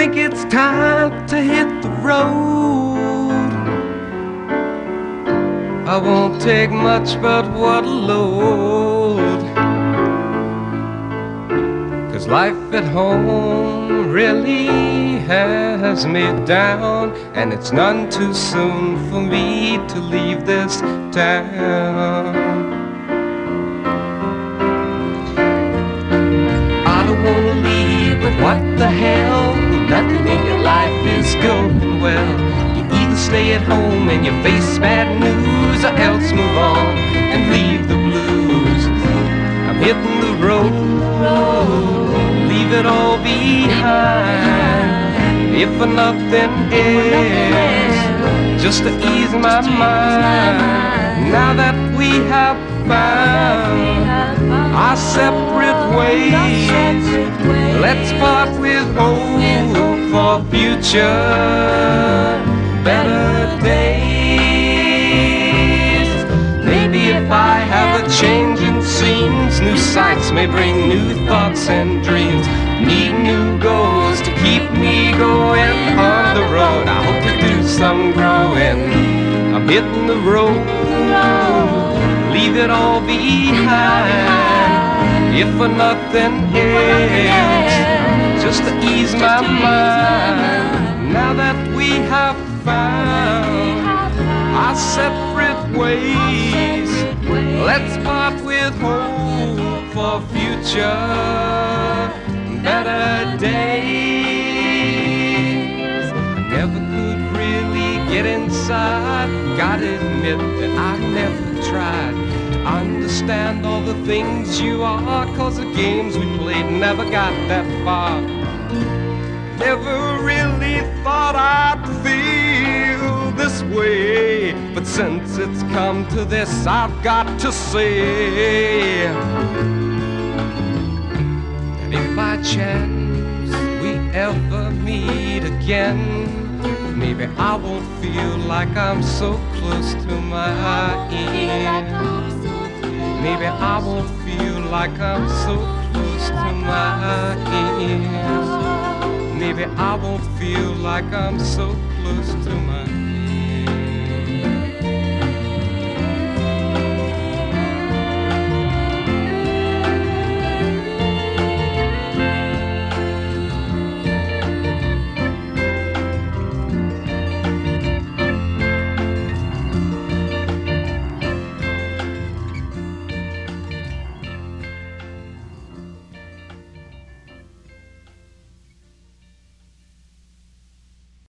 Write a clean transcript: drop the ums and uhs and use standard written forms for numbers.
think it's time to hit the road. I won't take much, but what a load. 'Cause life at home really has me down, and it's none too soon for me to leave this town. I don't wanna leave, but what the hell? Nothing in your life is going well. You either stay at home and you face bad news, or else move on and leave the blues. I'm hitting the road, leave it all behind. If for nothing else, just to ease my mind. Now that we have found our separate ways, let's part with hope for future better days. Maybe if I have a change in scenes, new sights may bring new thoughts and dreams. Need new goals to keep me going on the road. I hope to do some growing. I'm hitting the road, leave it all behind. If for nothing else, just to ease my mind. Now that we have found our separate ways, let's part with hope for future better days. I never could really get inside. Gotta admit that I never tried to understand all the things you are, 'cause the games we played never got that far. Never really thought I'd feel this way, but since it's come to this, I've got to say that if by chance we ever meet again, maybe I won't feel like I'm so close to my end. Maybe I won't feel like I'm so close to my end. Maybe I won't feel like I'm so close to my end.